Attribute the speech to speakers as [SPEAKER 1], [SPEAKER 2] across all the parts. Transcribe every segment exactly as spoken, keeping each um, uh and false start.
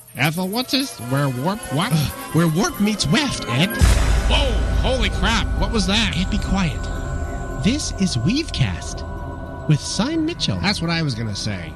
[SPEAKER 1] Ethel, what's this? Where warp what?
[SPEAKER 2] Uh, where warp meets weft, Ed.
[SPEAKER 1] Whoa, holy crap, what was that?
[SPEAKER 2] Ed, be quiet. This is Weavecast with Sign Mitchell.
[SPEAKER 1] That's what I was going to say.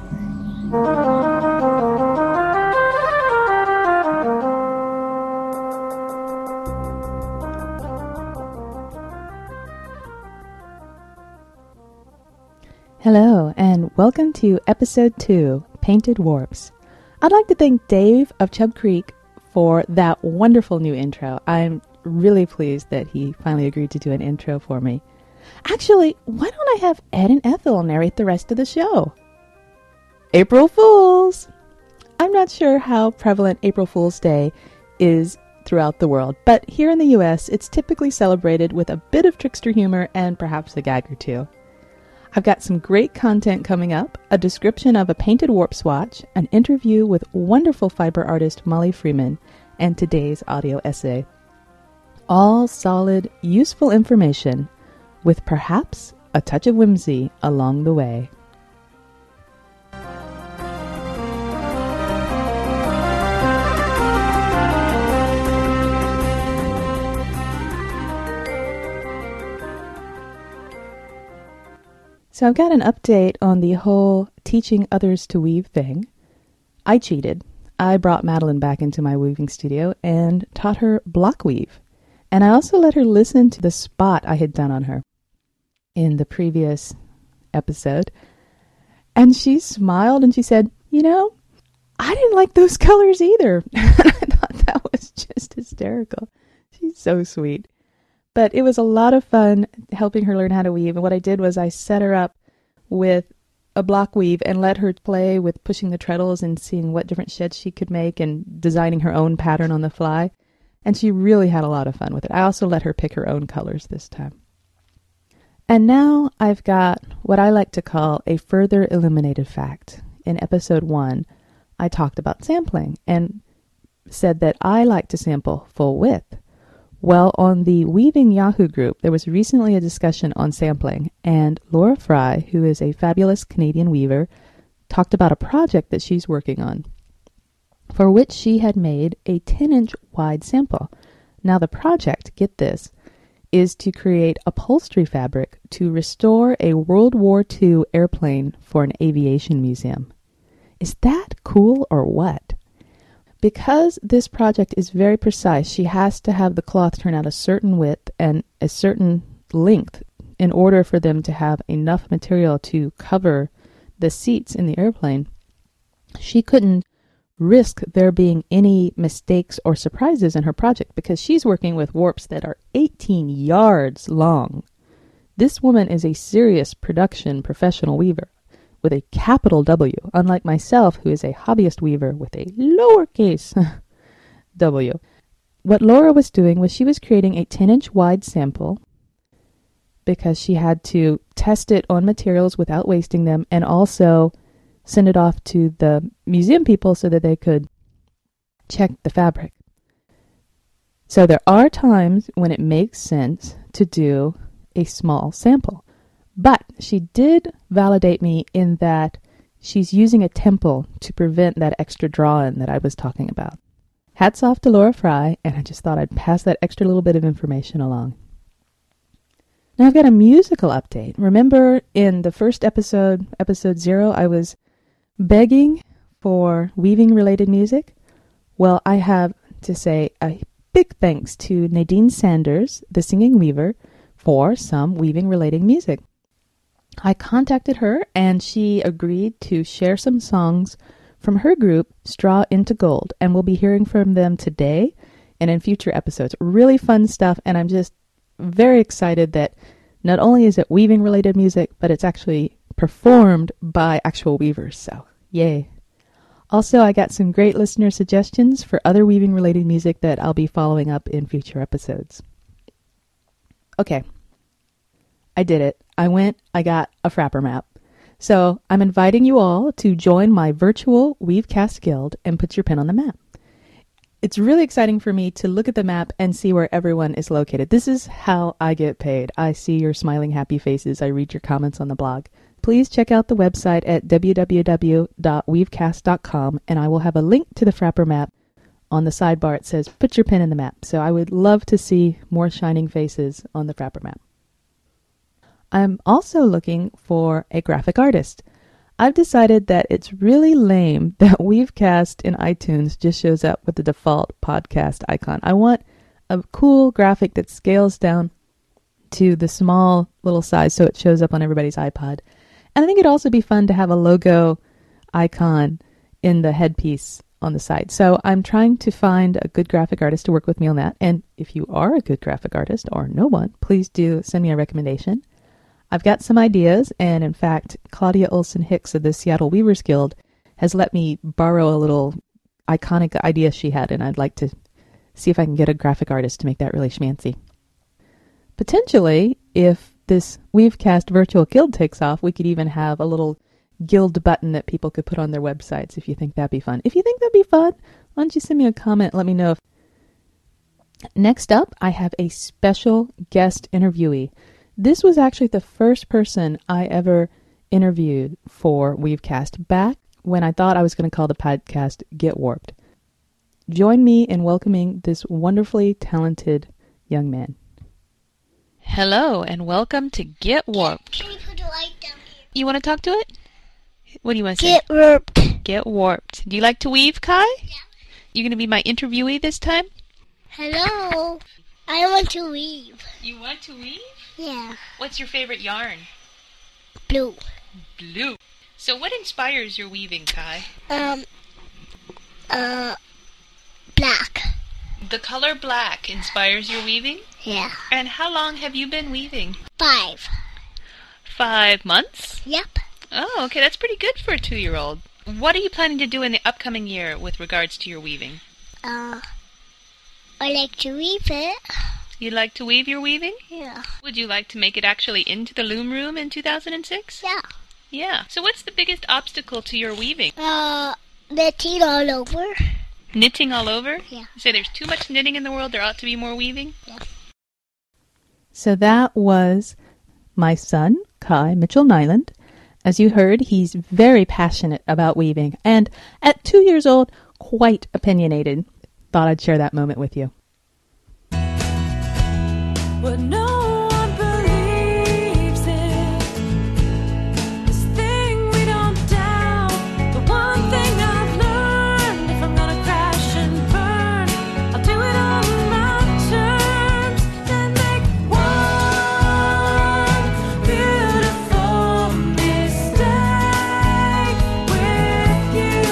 [SPEAKER 3] Hello, and welcome to Episode two, Painted Warps. I'd like to thank Dave of Chub Creek for that wonderful new intro. I'm really pleased that he finally agreed to do an intro for me. Actually, why don't I have Ed and Ethel narrate the rest of the show? April Fools! I'm not sure how prevalent April Fool's Day is throughout the world, but here in the U S, it's typically celebrated with a bit of trickster humor and perhaps a gag or two. I've got some great content coming up, a description of a painted warp swatch, an interview with wonderful fiber artist Molly Freeman, and today's audio essay. All solid, useful information with perhaps a touch of whimsy along the way. So I've got an update on the whole teaching others to weave thing. I cheated. I brought Madeline back into my weaving studio and taught her block weave. And I also let her listen to the spot I had done on her in the previous episode. And she smiled and she said, you know, I didn't like those colors either. And I thought that was just hysterical. She's so sweet. But it was a lot of fun helping her learn how to weave. And what I did was I set her up with a block weave and let her play with pushing the treadles and seeing what different sheds she could make and designing her own pattern on the fly. And she really had a lot of fun with it. I also let her pick her own colors this time. And now I've got what I like to call a further illuminated fact. In episode one, I talked about sampling and said that I like to sample full width. Well, on the Weaving Yahoo group, there was recently a discussion on sampling, and Laura Fry, who is a fabulous Canadian weaver, talked about a project that she's working on, for which she had made a ten-inch wide sample. Now, the project, get this, is to create upholstery fabric to restore a World War Two airplane for an aviation museum. Is that cool or what? Because this project is very precise, she has to have the cloth turn out a certain width and a certain length in order for them to have enough material to cover the seats in the airplane. She couldn't risk there being any mistakes or surprises in her project because she's working with warps that are eighteen yards long. This woman is a serious production professional weaver with a capital W, unlike myself, who is a hobbyist weaver with a lowercase w. What Laura was doing was she was creating a ten-inch wide sample because she had to test it on materials without wasting them and also send it off to the museum people so that they could check the fabric. So there are times when it makes sense to do a small sample. But she did validate me in that she's using a temple to prevent that extra draw-in that I was talking about. Hats off to Laura Fry, and I just thought I'd pass that extra little bit of information along. Now I've got a musical update. Remember in the first episode, episode zero, I was begging for weaving-related music? Well, I have to say a big thanks to Nadine Sanders, the singing weaver, for some weaving-related music. I contacted her and she agreed to share some songs from her group, Straw into Gold, and we'll be hearing from them today and in future episodes. Really fun stuff, and I'm just very excited that not only is it weaving-related music, but it's actually performed by actual weavers, so yay. Also, I got some great listener suggestions for other weaving-related music that I'll be following up in future episodes. Okay. I did it. I went, I got a Frapper map. So I'm inviting you all to join my virtual Weavecast Guild and put your pin on the map. It's really exciting for me to look at the map and see where everyone is located. This is how I get paid. I see your smiling, happy faces. I read your comments on the blog. please check out the website at w w w dot weavecast dot com, and I will have a link to the Frapper map on the sidebar. It says, put your pin in the map. So I would love to see more shining faces on the Frapper map. I'm also looking for a graphic artist. I've decided that it's really lame that Weavecast in iTunes just shows up with the default podcast icon. I want a cool graphic that scales down to the small little size so it shows up on everybody's iPod. And I think it'd also be fun to have a logo icon in the headpiece on the side. So I'm trying to find a good graphic artist to work with me on that. And if you are a good graphic artist or know one, please do send me a recommendation. I've got some ideas, and in fact, Claudia Olson Hicks of the Seattle Weavers Guild has let me borrow a little iconic idea she had, and I'd like to see if I can get a graphic artist to make that really schmancy. Potentially, if this Weavecast virtual guild takes off, we could even have a little guild button that people could put on their websites if you think that'd be fun. If you think that'd be fun, why don't you send me a comment and let me know. If... Next up, I have a special guest interviewee. This was actually the first person I ever interviewed for Weavecast back when I thought I was going to call the podcast Get Warped. Join me in welcoming this wonderfully talented young man. Hello, and welcome to Get Warped.
[SPEAKER 4] Can you put a light down here?
[SPEAKER 3] You want to talk to it? What do you want to say?
[SPEAKER 4] Get warped.
[SPEAKER 3] Get Warped. Do you like to weave, Kai?
[SPEAKER 4] Yeah.
[SPEAKER 3] You're going to be my interviewee this time?
[SPEAKER 4] Hello. I want to weave.
[SPEAKER 3] You want to weave?
[SPEAKER 4] Yeah.
[SPEAKER 3] What's your favorite yarn?
[SPEAKER 4] Blue.
[SPEAKER 3] Blue. So what inspires your weaving, Kai?
[SPEAKER 4] Um. Uh. Black.
[SPEAKER 3] The color black inspires your weaving?
[SPEAKER 4] Yeah.
[SPEAKER 3] And how long have you been weaving?
[SPEAKER 4] Five.
[SPEAKER 3] Five months?
[SPEAKER 4] Yep.
[SPEAKER 3] Oh, okay, that's pretty good for a two-year-old. What are you planning to do in the upcoming year with regards to your weaving?
[SPEAKER 4] Uh. I like to weave it.
[SPEAKER 3] You'd like to weave your weaving?
[SPEAKER 4] Yeah.
[SPEAKER 3] Would you like to make it actually into the loom room in two thousand six?
[SPEAKER 4] Yeah.
[SPEAKER 3] Yeah. So what's the biggest obstacle to your weaving?
[SPEAKER 4] Uh. Knitting all over.
[SPEAKER 3] Knitting all over?
[SPEAKER 4] Yeah.
[SPEAKER 3] You say there's too much knitting in the world, there ought to be more weaving?
[SPEAKER 4] Yeah.
[SPEAKER 3] So that was my son, Kai Mitchell Nyland. As you heard, he's very passionate about weaving, and at two years old, quite opinionated. Thought I'd share that moment with you.
[SPEAKER 5] But no one believes it. This thing we don't doubt. The one thing I've learned, if I'm gonna crash and burn, I'll do it on my terms and make one beautiful mistake with you.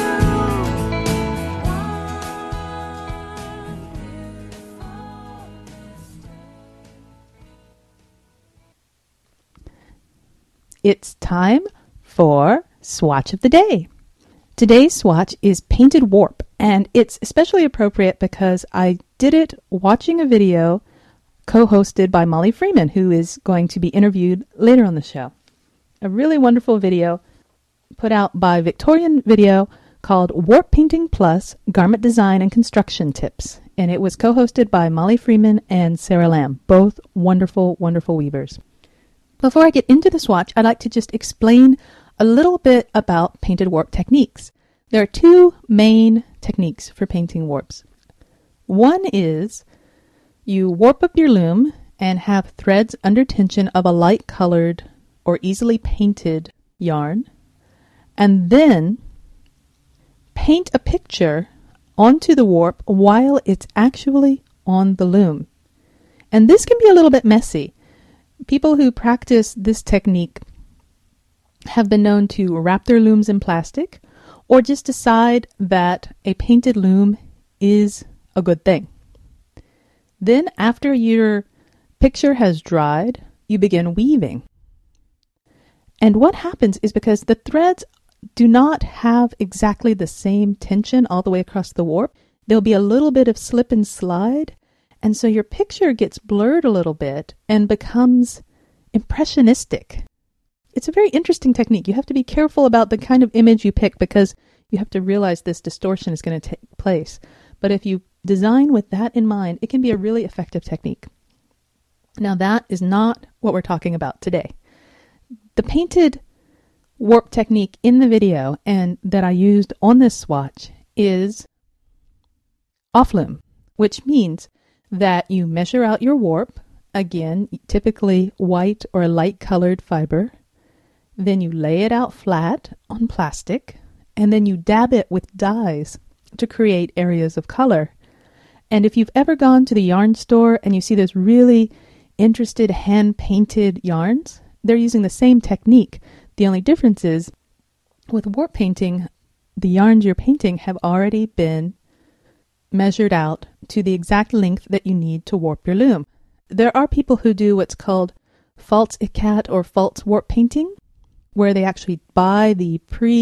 [SPEAKER 5] One
[SPEAKER 3] It's time for Swatch of the Day. Today's swatch is Painted Warp, and it's especially appropriate because I did it watching a video co-hosted by Molly Freeman, who is going to be interviewed later on the show. A really wonderful video put out by Victorian Video called Warp Painting Plus Garment Design and Construction Tips, and it was co-hosted by Molly Freeman and Sarah Lamb, both wonderful, wonderful weavers. Before I get into the swatch, I'd like to just explain a little bit about painted warp techniques. There are two main techniques for painting warps. One is you warp up your loom and have threads under tension of a light-colored or easily painted yarn, and then paint a picture onto the warp while it's actually on the loom. And this can be a little bit messy. People who practice this technique have been known to wrap their looms in plastic or just decide that a painted loom is a good thing. Then after your picture has dried, you begin weaving. And what happens is because the threads do not have exactly the same tension all the way across the warp, there'll be a little bit of slip and slide. And so your picture gets blurred a little bit and becomes impressionistic. It's a very interesting technique. You have to be careful about the kind of image you pick because you have to realize this distortion is going to take place. But if you design with that in mind, it can be a really effective technique. Now that is not what we're talking about today. The painted warp technique in the video and that I used on this swatch is off-loom, which means that you measure out your warp, again, typically white or light colored fiber, then you lay it out flat on plastic, and then you dab it with dyes to create areas of color. And if you've ever gone to the yarn store and you see those really interested hand-painted yarns, they're using the same technique. The only difference is with warp painting, the yarns you're painting have already been measured out to the exact length that you need to warp your loom. There are people who do what's called false ikat or false warp painting, where they actually buy the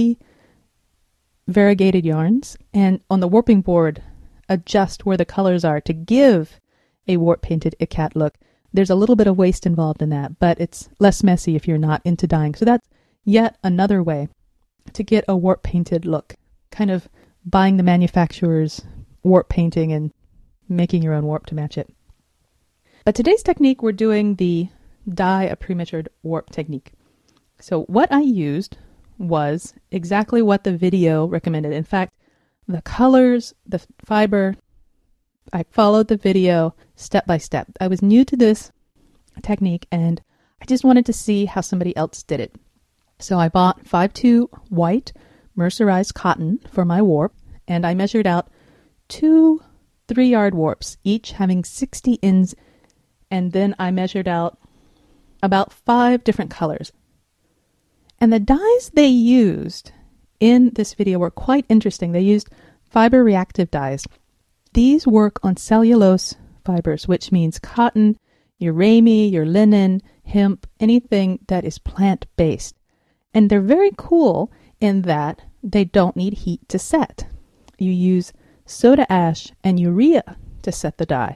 [SPEAKER 3] pre-variegated yarns and on the warping board adjust where the colors are to give a warp painted ikat look. There's a little bit of waste involved in that, but it's less messy if you're not into dyeing. So that's yet another way to get a warp painted look, kind of buying the manufacturer's warp painting and making your own warp to match it. But today's technique, we're doing the dye a pre-measured warp technique. So what I used was exactly what the video recommended. In fact, the colors, the fiber, I followed the video step by step. I was new to this technique and I just wanted to see how somebody else did it. So I bought five two white mercerized cotton for my warp, and I measured out two three-yard warps, each having sixty ends, and then I measured out about five different colors. And the dyes they used in this video were quite interesting. They used fiber reactive dyes. These work on cellulose fibers, which means cotton, your ramie, your linen, hemp, anything that is plant-based. And they're very cool in that they don't need heat to set. You use soda ash and urea to set the dye.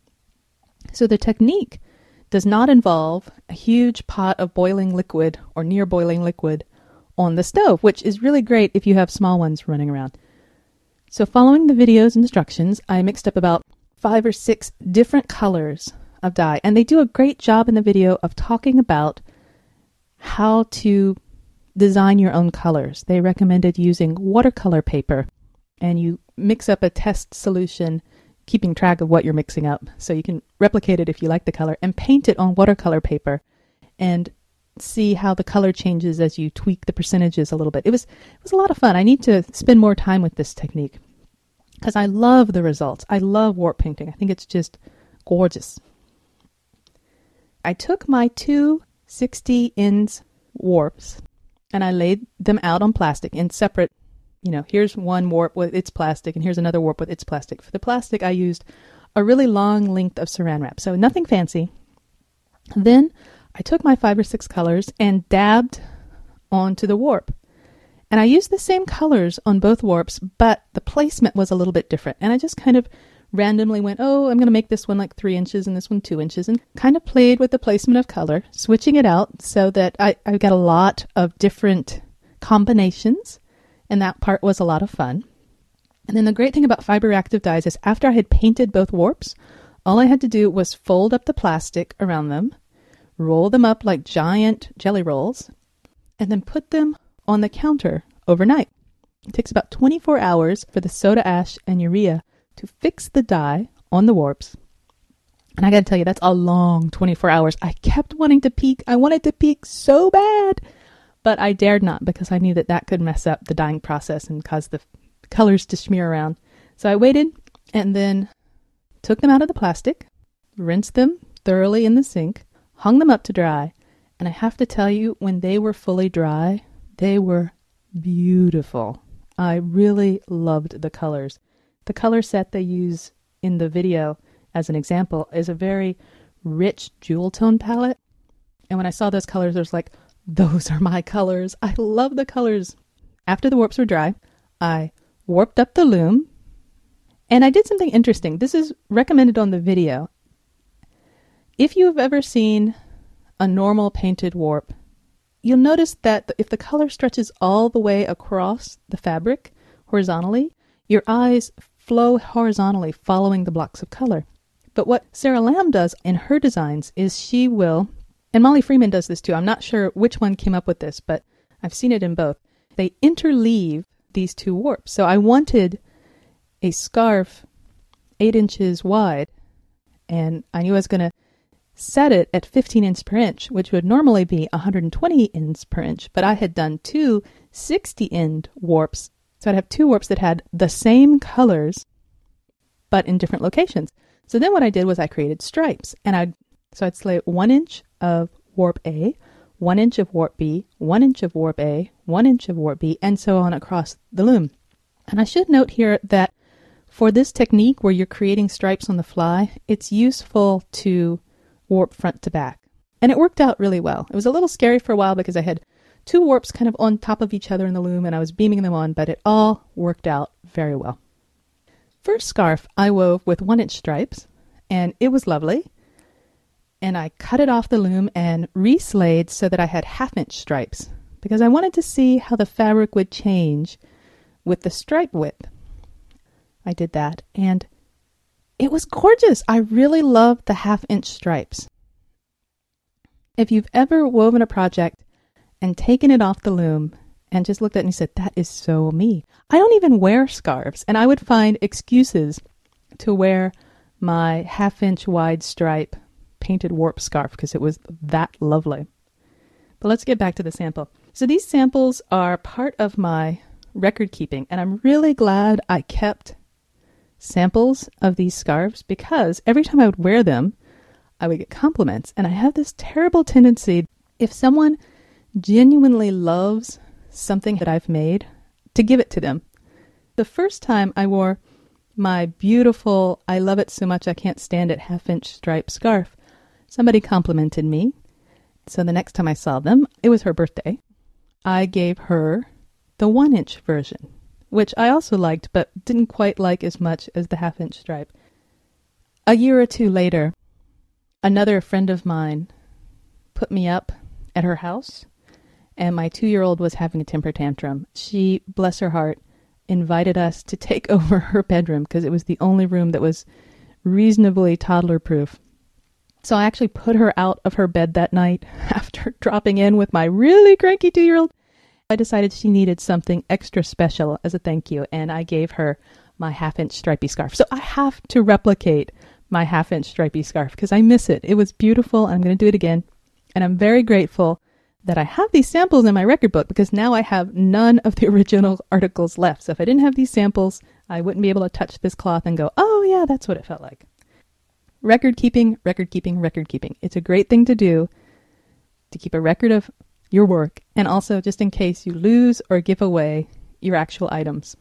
[SPEAKER 3] So the technique does not involve a huge pot of boiling liquid or near boiling liquid on the stove, which is really great if you have small ones running around. So following the video's instructions, I mixed up about five or six different colors of dye, and they do a great job in the video of talking about how to design your own colors. They recommended using watercolor paper, and you mix up a test solution, keeping track of what you're mixing up, so you can replicate it if you like the color, and paint it on watercolor paper, and see how the color changes as you tweak the percentages a little bit. It was it was a lot of fun. I need to spend more time with this technique because I love the results. I love warp painting. I think it's just gorgeous. I took my two sixty ends warps and I laid them out on plastic in separate, you know, here's one warp with its plastic and here's another warp with its plastic. For the plastic, I used a really long length of saran wrap, so nothing fancy. Then I took my five or six colors and dabbed onto the warp. And I used the same colors on both warps, but the placement was a little bit different. And I just kind of randomly went, oh, I'm going to make this one like three inches and this one two inches, and kind of played with the placement of color, switching it out so that I, I got a lot of different combinations. And that part was a lot of fun. And then the great thing about fiber reactive dyes is after I had painted both warps, all I had to do was fold up the plastic around them, roll them up like giant jelly rolls, and then put them on the counter overnight. It takes about twenty-four hours for the soda ash and urea to fix the dye on the warps. And I gotta tell you, that's a long twenty-four hours. I kept wanting to peek. I wanted to peek so bad, but I dared not because I knew that that could mess up the dyeing process and cause the colors to smear around. So I waited and then took them out of the plastic, rinsed them thoroughly in the sink, hung them up to dry, and I have to tell you, when they were fully dry, they were beautiful. I really loved the colors. The color set they use in the video, as an example, is a very rich jewel tone palette. And when I saw those colors, I was like, those are my colors. I love the colors. After the warps were dry, I warped up the loom, and I did something interesting. This is recommended on the video. If you have ever seen a normal painted warp, you'll notice that if the color stretches all the way across the fabric horizontally, your eyes flow horizontally following the blocks of color. But what Sarah Lamb does in her designs is she will, and Molly Freeman does this too, I'm not sure which one came up with this, but I've seen it in both. They interleave these two warps. So I wanted a scarf eight inches wide, and I knew I was going to set it at fifteen inches per inch, which would normally be one hundred twenty inches per inch, but I had done two sixty-end warps. So I'd have two warps that had the same colors, but in different locations. So then what I did was I created stripes, and I'd so I'd slay one inch of warp A, one inch of warp B, one inch of warp A, one inch of warp B, and so on across the loom. And I should note here that for this technique where you're creating stripes on the fly, it's useful to warp front to back. And it worked out really well. It was a little scary for a while because I had two warps kind of on top of each other in the loom and I was beaming them on, but it all worked out very well. First scarf I wove with one inch stripes, and it was lovely. And I cut it off the loom and reslayed so that I had half inch stripes because I wanted to see how the fabric would change with the stripe width. I did that, and it was gorgeous. I really loved the half inch stripes. If you've ever woven a project and taken it off the loom and just looked at it and said, that is so me. I don't even wear scarves, and I would find excuses to wear my half inch wide stripe painted warp scarf because it was that lovely. But let's get back to the sample. So these samples are part of my record keeping, and I'm really glad I kept samples of these scarves because every time I would wear them, I would get compliments. And I have this terrible tendency, if someone genuinely loves something that I've made, to give it to them. The first time I wore my beautiful, I love it so much I can't stand it, half inch stripe scarf, somebody complimented me. So the next time I saw them, it was her birthday. I gave her the one inch version, which I also liked, but didn't quite like as much as the half inch stripe. A year or two later, another friend of mine put me up at her house, and my two-year-old was having a temper tantrum. She, bless her heart, invited us to take over her bedroom because it was the only room that was reasonably toddler-proof. So I actually put her out of her bed that night after dropping in with my really cranky two-year-old. I decided she needed something extra special as a thank you, and I gave her my half-inch stripy scarf. So I have to replicate my half-inch stripy scarf because I miss it. It was beautiful, and I'm going to do it again. And I'm very grateful that I have these samples in my record book because now I have none of the original articles left. So if I didn't have these samples, I wouldn't be able to touch this cloth and go, oh yeah, that's what it felt like. Record keeping, record keeping, record keeping. It's a great thing to do to keep a record of your work, and also just in case you lose or give away your actual items.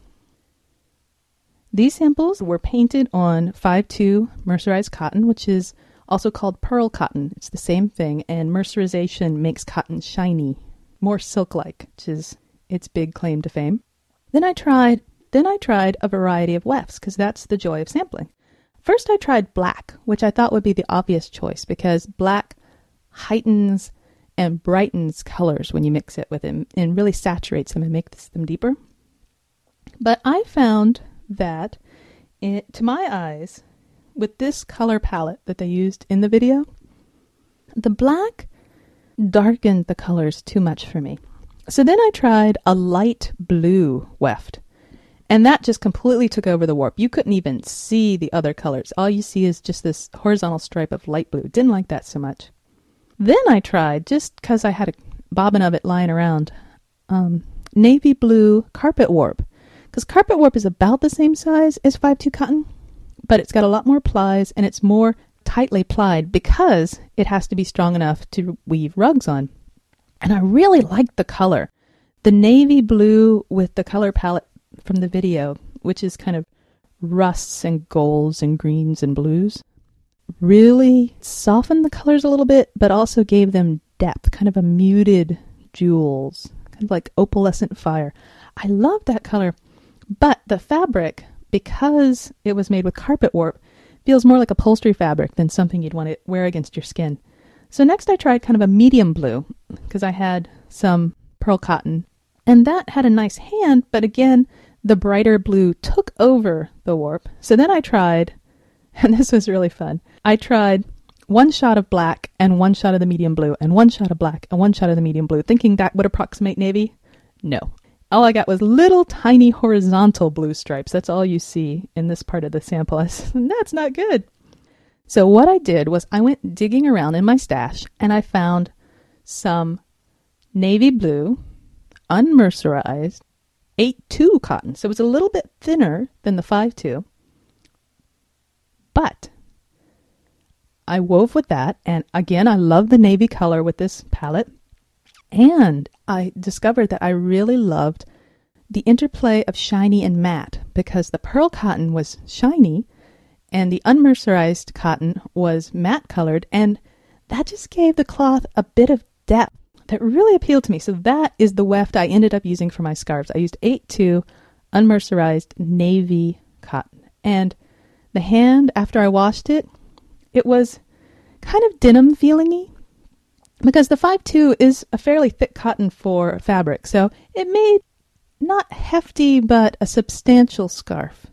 [SPEAKER 3] These samples were painted on five two mercerized cotton, which is also called pearl cotton. It's the same thing, and mercerization makes cotton shiny, more silk-like, which is its big claim to fame. Then I tried, then I tried a variety of wefts, because that's the joy of sampling. First I tried black, which I thought would be the obvious choice, because black heightens and brightens colors when you mix it with it and really saturates them and makes them deeper. But I found that, it, to my eyes, with this color palette that they used in the video, the black darkened the colors too much for me. So then I tried a light blue weft, and that just completely took over the warp. You couldn't even see the other colors. All you see is just this horizontal stripe of light blue. Didn't like that so much. Then I tried, just because I had a bobbin of it lying around, um, navy blue carpet warp. Because carpet warp is about the same size as five two cotton, but it's got a lot more plies and it's more tightly plied because it has to be strong enough to weave rugs on. And I really liked the color. The navy blue with the color palette from the video, which is kind of rusts and golds and greens and blues, really softened the colors a little bit, but also gave them depth, kind of a muted jewels, kind of like opalescent fire. I love that color, but the fabric, because it was made with carpet warp, feels more like upholstery fabric than something you'd want to wear against your skin. So next I tried kind of a medium blue, because I had some pearl cotton, and that had a nice hand, but again, the brighter blue took over the warp. So then I tried, and this was really fun, I tried one shot of black and one shot of the medium blue and one shot of black and one shot of the medium blue, thinking that would approximate navy. No. All I got was little tiny horizontal blue stripes. That's all you see in this part of the sample. I said, that's not good. So what I did was I went digging around in my stash and I found some navy blue, unmercerized, eight two cotton. So it was a little bit thinner than the five two. But I wove with that. And again, I love the navy color with this palette. And I discovered that I really loved the interplay of shiny and matte because the pearl cotton was shiny and the unmercerized cotton was matte colored. And that just gave the cloth a bit of depth that really appealed to me. So that is the weft I ended up using for my scarves. I used eight two unmercerized navy cotton. And the hand, after I washed it, it was kind of denim feeling-y because the five two is a fairly thick cotton for fabric. So it made not hefty, but a substantial scarf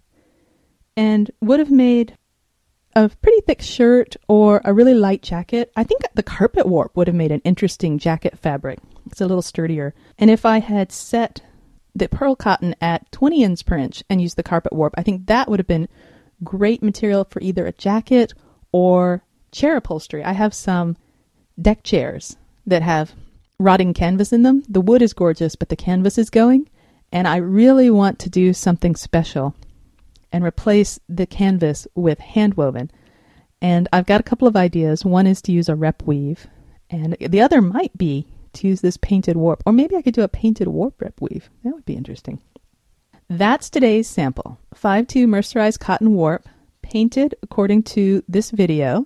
[SPEAKER 3] and would have made a pretty thick shirt or a really light jacket. I think the carpet warp would have made an interesting jacket fabric. It's a little sturdier. And if I had set the pearl cotton at twenty ends per inch and used the carpet warp, I think that would have been great material for either a jacket or chair upholstery. I have some deck chairs that have rotting canvas in them. The wood is gorgeous, but the canvas is going. And I really want to do something special and replace the canvas with hand woven. And I've got a couple of ideas. One is to use a rep weave, and the other might be to use this painted warp. Or maybe I could do a painted warp rep weave. That would be interesting. That's today's sample. five two mercerized cotton warp, painted according to this video,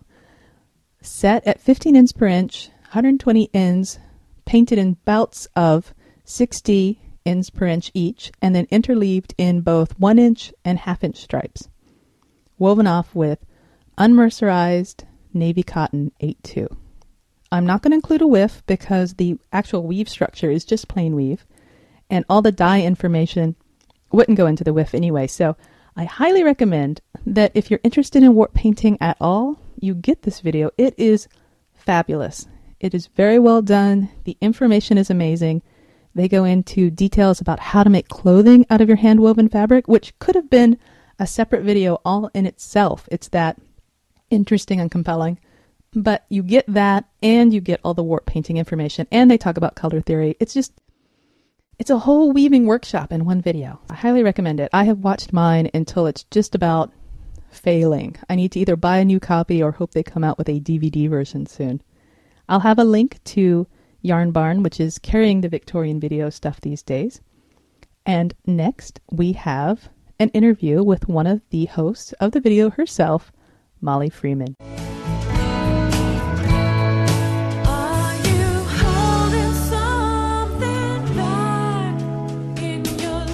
[SPEAKER 3] set at fifteen ends per inch, one hundred twenty ends, painted in bouts of sixty ends per inch each, and then interleaved in both one inch and half inch stripes. Woven off with unmercerized navy cotton eight two. I'm not going to include a whiff because the actual weave structure is just plain weave, and all the dye information wouldn't go into the whiff anyway. So I highly recommend that if you're interested in warp painting at all, you get this video. It is fabulous. It is very well done. The information is amazing. They go into details about how to make clothing out of your hand-woven fabric, which could have been a separate video all in itself. It's that interesting and compelling. But you get that, and you get all the warp painting information, and they talk about color theory. It's just, it's a whole weaving workshop in one video. I highly recommend it. I have watched mine until it's just about failing. I need to either buy a new copy or hope they come out with a D V D version soon. I'll have a link to Yarn Barn, which is carrying the Victorian video stuff these days. And next, we have an interview with one of the hosts of the video herself, Molly Freeman.
[SPEAKER 5] Are you holding something back in your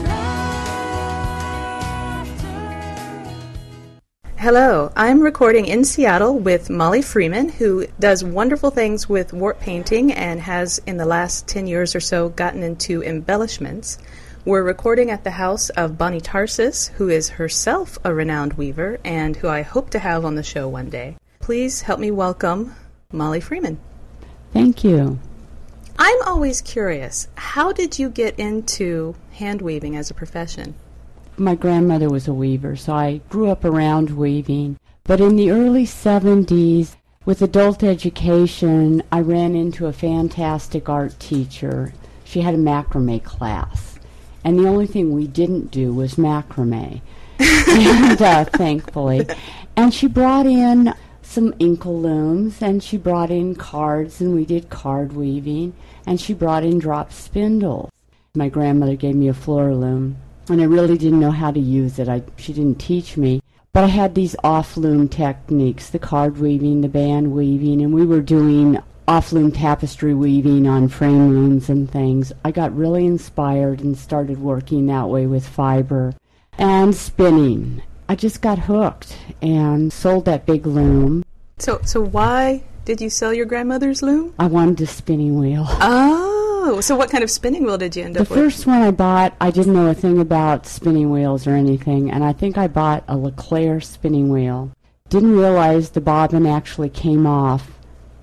[SPEAKER 5] laughter?
[SPEAKER 3] Hello, I'm recording in Seattle with Molly Freeman, who does wonderful things with warp painting and has, in the last ten years or so, gotten into embellishments. We're recording at the house of Bonnie Tarsus, who is herself a renowned weaver and who I hope to have on the show one day. Please help me welcome Molly Freeman.
[SPEAKER 6] Thank you.
[SPEAKER 3] I'm always curious, how did you get into hand weaving as a profession?
[SPEAKER 6] My grandmother was a weaver, so I grew up around weaving. But in the early seventies, with adult education, I ran into a fantastic art teacher. She had a macrame class. And the only thing we didn't do was macrame, and, uh, thankfully. And she brought in some inkle looms, and she brought in cards, and we did card weaving, and she brought in drop spindles. My grandmother gave me a floor loom, and I really didn't know how to use it. I, she didn't teach me. But I had these off-loom techniques, the card weaving, the band weaving, and we were doing off-loom tapestry weaving on frame looms and things. I got really inspired and started working that way with fiber and spinning. I just got hooked and sold that big loom.
[SPEAKER 3] So so why did you sell your grandmother's loom?
[SPEAKER 6] I wanted a spinning wheel.
[SPEAKER 3] Oh, so what kind of spinning wheel did you end
[SPEAKER 6] The
[SPEAKER 3] up with?
[SPEAKER 6] first one I bought, I didn't know a thing about spinning wheels or anything, and I think I bought a Leclerc spinning wheel. didn't realize the bobbin actually came off.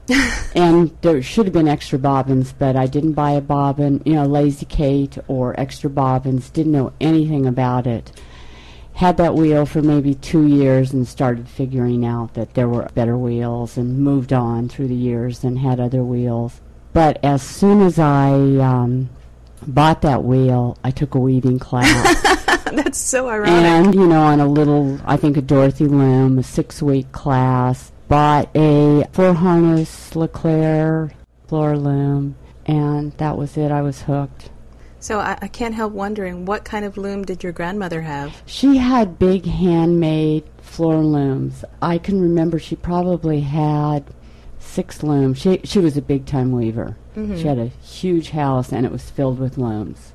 [SPEAKER 6] And there should have been extra bobbins, but I didn't buy a bobbin, you know, Lazy Kate or extra bobbins, didn't know anything about it. Had that wheel for maybe two years and started figuring out that there were better wheels and moved on through the years and had other wheels. But as soon as I um, bought that wheel, I took a weaving class.
[SPEAKER 3] That's so ironic.
[SPEAKER 6] And, you know, on a little, I think a Dorothy Loom, a six-week class, bought a four-harness Leclerc floor loom, and that was it. I was hooked.
[SPEAKER 3] So I, I can't help wondering, what kind of loom did your grandmother have?
[SPEAKER 6] She had big handmade floor looms. I can remember she probably had six looms. She she was a big-time weaver.
[SPEAKER 3] Mm-hmm.
[SPEAKER 6] She had a huge house, and it was filled with looms.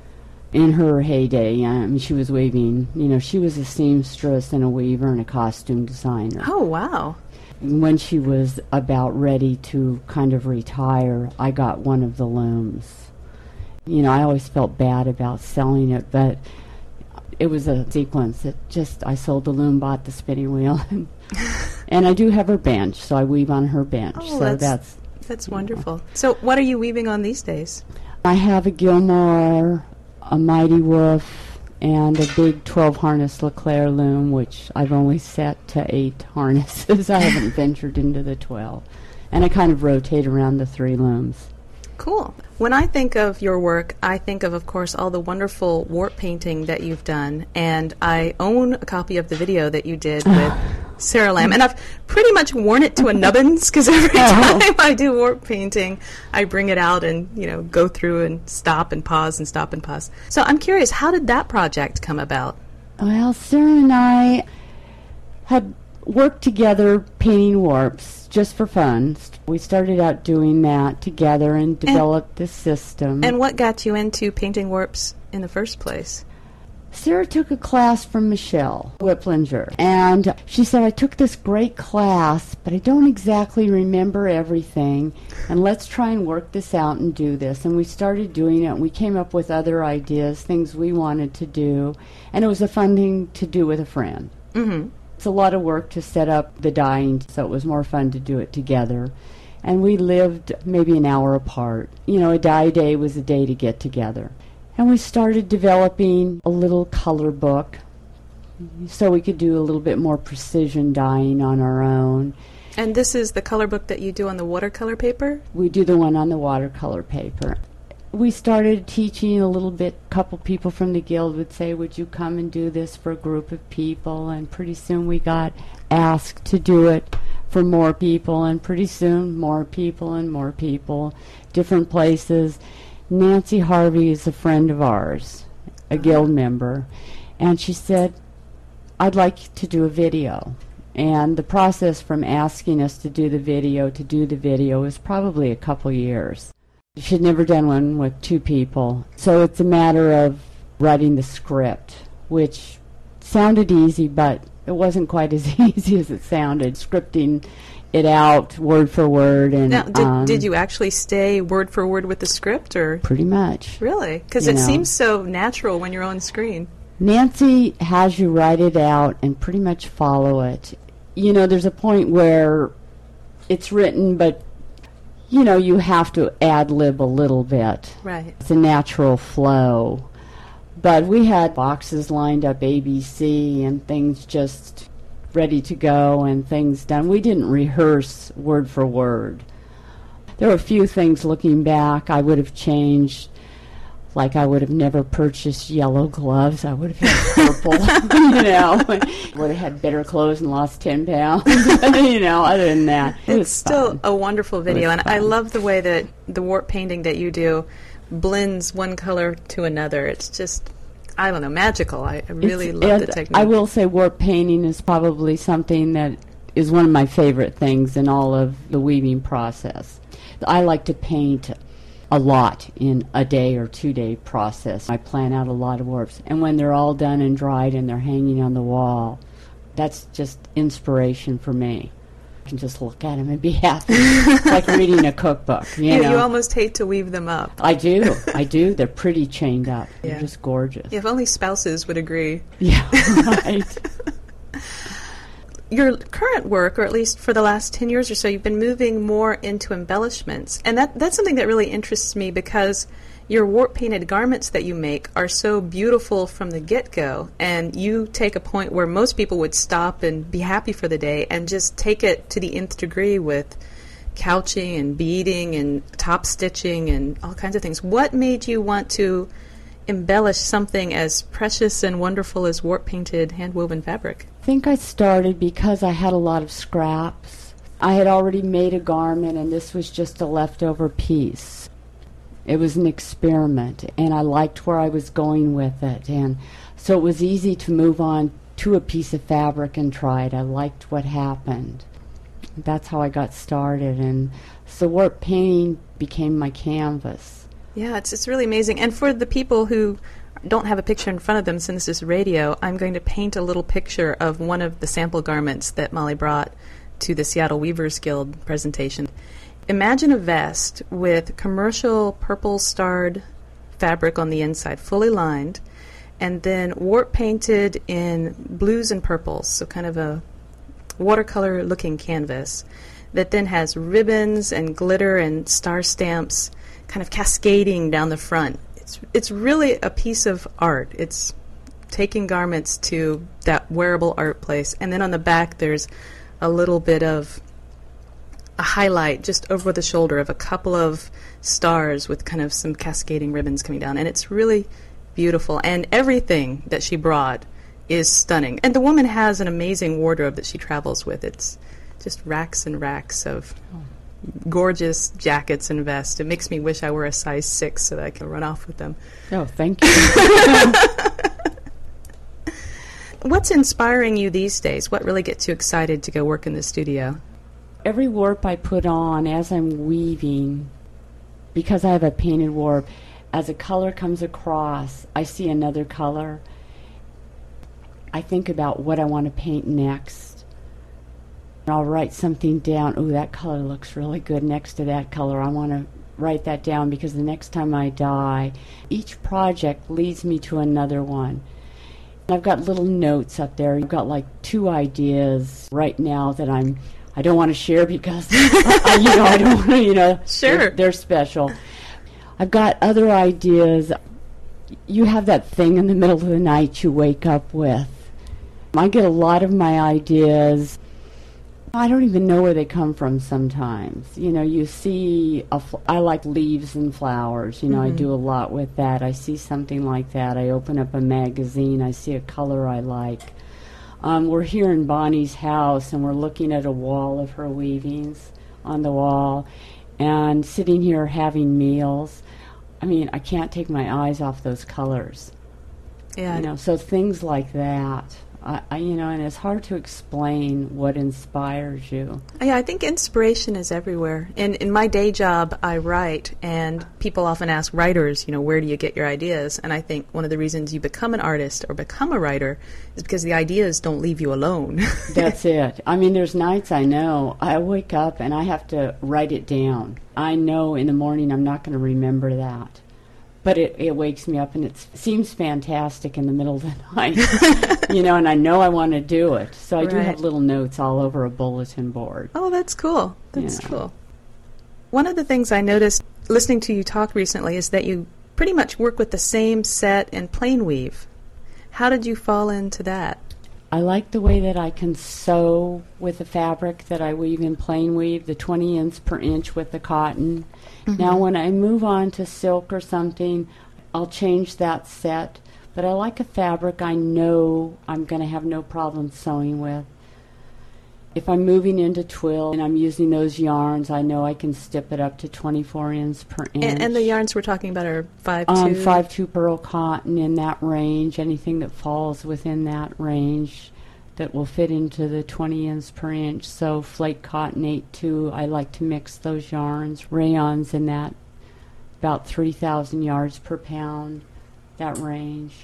[SPEAKER 6] In her heyday, I mean, she was weaving. You know, she was a seamstress and a weaver and a costume designer.
[SPEAKER 3] Oh, wow.
[SPEAKER 6] When she was about ready to kind of retire, I got one of the looms. You know, I always felt bad about selling it, but it was a sequence. It just, I sold the loom, bought the spinning wheel, and, and I do have her bench, so I weave on her bench.
[SPEAKER 3] Oh,
[SPEAKER 6] so
[SPEAKER 3] that's,
[SPEAKER 6] that's
[SPEAKER 3] that's wonderful. Know. So what are you weaving on these days?
[SPEAKER 6] I have a Gilmore, a Mighty Wolf, and a big twelve harness Leclerc loom, which I've only set to eight harnesses. I haven't ventured into the twelve. And I kind of rotate around the three looms.
[SPEAKER 3] Cool. When I think of your work, I think of, of course, all the wonderful warp painting that you've done. And I own a copy of the video that you did with Sarah Lamb. And I've pretty much worn it to a nubbins, because every time I do warp painting, I bring it out and, you know, go through and stop and pause and stop and pause. So I'm curious, how did that project come about?
[SPEAKER 6] Well, Sarah and I had worked together painting warps just for fun. We started out doing that together and developed this system.
[SPEAKER 3] And what got you into painting warps in the first place?
[SPEAKER 6] Sarah took a class from Michelle Whiplinger, and she said, I took this great class, but I don't exactly remember everything, and let's try and work this out and do this. And we started doing it, and we came up with other ideas, things we wanted to do, and it was a fun thing to do with a friend.
[SPEAKER 3] Mm-hmm.
[SPEAKER 6] It's a lot of work to set up the dyeing, so it was more fun to do it together. And we lived maybe an hour apart. You know, a dye day was a day to get together. And we started developing a little color book so we could do a little bit more precision dyeing on our own.
[SPEAKER 3] And this is the color book that you do on the watercolor paper?
[SPEAKER 6] We do the one on the watercolor paper. We started teaching a little bit. A couple people from the guild would say, would you come and do this for a group of people? And pretty soon we got asked to do it for more people, and pretty soon more people and more people, different places. Nancy Harvey is a friend of ours, a guild member, and she said, I'd like to do a video. And the process from asking us to do the video to do the video is probably a couple years. She'd never done one with two people, so it's a matter of writing the script, which sounded easy, but it wasn't quite as easy as it sounded, scripting it out word for word. And
[SPEAKER 3] now, did,
[SPEAKER 6] um,
[SPEAKER 3] did you actually stay word for word with the script, or
[SPEAKER 6] pretty much?
[SPEAKER 3] Really? Because
[SPEAKER 6] You
[SPEAKER 3] it
[SPEAKER 6] know.
[SPEAKER 3] seems so natural when you're on screen.
[SPEAKER 6] Nancy has you write it out and pretty much follow it. You know, there's a point where it's written, but you know, you have to ad-lib a little bit.
[SPEAKER 3] Right.
[SPEAKER 6] It's a natural flow. But we had boxes lined up A B C and things just ready to go and things done. We didn't rehearse word for word. There were a few things looking back I would have changed. Like I would have never purchased yellow gloves. I would have had purple, you know. Would have had better clothes and lost ten pounds, you know, other than that. It
[SPEAKER 3] It's
[SPEAKER 6] was
[SPEAKER 3] still
[SPEAKER 6] fun.
[SPEAKER 3] a wonderful video, and
[SPEAKER 6] fun.
[SPEAKER 3] I love the way that the warp painting that you do blends one color to another. It's just, I don't know, magical. I, I really
[SPEAKER 6] It's-
[SPEAKER 3] love the
[SPEAKER 6] and
[SPEAKER 3] technique.
[SPEAKER 6] I will say warp painting is probably something that is one of my favorite things in all of the weaving process. I like to paint a lot in a day or two day process. I plan out a lot of warps, and when they're all done and dried and they're hanging on the wall, that's just inspiration for me. I can just look at them and be happy. It's like reading a cookbook, you,
[SPEAKER 3] you,
[SPEAKER 6] know.
[SPEAKER 3] you almost hate to weave them up.
[SPEAKER 6] I do, I do. They're pretty chained up.
[SPEAKER 3] Yeah.
[SPEAKER 6] They're just gorgeous.
[SPEAKER 3] If only spouses would agree.
[SPEAKER 6] Yeah, right.
[SPEAKER 3] your current work, or at least for the last ten years or so, you've been moving more into embellishments. And that that's something that really interests me, because your warp-painted garments that you make are so beautiful from the get-go, and you take a point where most people would stop and be happy for the day and just take it to the nth degree with couching and beading and top stitching and all kinds of things. What made you want to embellish something as precious and wonderful as warp-painted hand-woven fabric?
[SPEAKER 6] I think I started because I had a lot of scraps. I had already made a garment, and this was just a leftover piece. It was an experiment, and I liked where I was going with it, and so it was easy to move on to a piece of fabric and try it. I liked what happened. That's how I got started, and so warp painting became my canvas.
[SPEAKER 3] Yeah, it's it's really amazing. And for the people who don't have a picture in front of them, since this is radio, I'm going to paint a little picture of one of the sample garments that Molly brought to the Seattle Weavers Guild presentation. Imagine a vest with commercial purple starred fabric on the inside, fully lined, and then warp painted in blues and purples, so kind of a watercolor looking canvas that then has ribbons and glitter and star stamps kind of cascading down the front. It's it's really a piece of art. It's taking garments to that wearable art place, and then on the back there's a little bit of a highlight just over the shoulder of a couple of stars with kind of some cascading ribbons coming down, and it's really beautiful. And everything that she brought is stunning. And the woman has an amazing wardrobe that she travels with. It's just racks and racks of gorgeous jackets and vests. It makes me wish I were a size six so that I can run off with them.
[SPEAKER 6] Oh, thank you.
[SPEAKER 3] What's inspiring you these days? What really gets you excited to go work in the studio?
[SPEAKER 6] Every warp I put on as I'm weaving, because I have a painted warp, as a color comes across, I see another color. I think about what I want to paint next. I'll write something down. Oh, that color looks really good next to that color. I want to write that down because the next time I dye, each project leads me to another one. I've got little notes up there. I've got like two ideas right now that I'm I don't want to share because I, you know I don't want to, you know,
[SPEAKER 3] sure.
[SPEAKER 6] they're, they're special. I've got other ideas. You have that thing in the middle of the night you wake up with. I get a lot of my ideas. I don't even know where they come from sometimes. You know, you see, a fl- I like leaves and flowers. You know,
[SPEAKER 3] Mm-hmm.
[SPEAKER 6] I do a lot with that. I see something like that. I open up a magazine. I see a color I like. Um, we're here in Bonnie's house, and we're looking at a wall of her weavings on the wall, and sitting here having meals. I mean, I can't take my eyes off those colors.
[SPEAKER 3] Yeah.
[SPEAKER 6] You know, so things like that. I, I, you know, and it's hard to explain what inspires you.
[SPEAKER 3] Yeah, I think inspiration is everywhere. In in my day job, I write, and people often ask writers, you know, where do you get your ideas? And I think one of the reasons you become an artist or become a writer is because the ideas don't leave you alone.
[SPEAKER 6] That's it. I mean, there's nights I know I wake up and I have to write it down. I know in the morning I'm not going to remember that. But it, it wakes me up, and it seems fantastic in the middle of the night, you know, and I know I want to do it. So I do
[SPEAKER 3] Right.
[SPEAKER 6] have little notes all over a bulletin board.
[SPEAKER 3] Oh, that's cool. That's
[SPEAKER 6] Yeah.
[SPEAKER 3] cool. One of the things I noticed listening to you talk recently is that you pretty much work with the same set and plain weave. How did you fall into that?
[SPEAKER 6] I like the way that I can sew with the fabric that I weave in plain weave, the twenty inch per inch with the cotton.
[SPEAKER 3] Mm-hmm.
[SPEAKER 6] Now when I move on to silk or something, I'll change that set. But I like a fabric I know I'm going to have no problem sewing with. If I'm moving into twill and I'm using those yarns, I know I can stip it up to twenty-four inch per inch.
[SPEAKER 3] And, and the yarns we're talking about are five two?
[SPEAKER 6] Um, five two pearl cotton in that range, anything that falls within that range that will fit into the twenty inch per inch. So flake cotton eight two, I like to mix those yarns. Rayons in that about three thousand yards per pound, that range.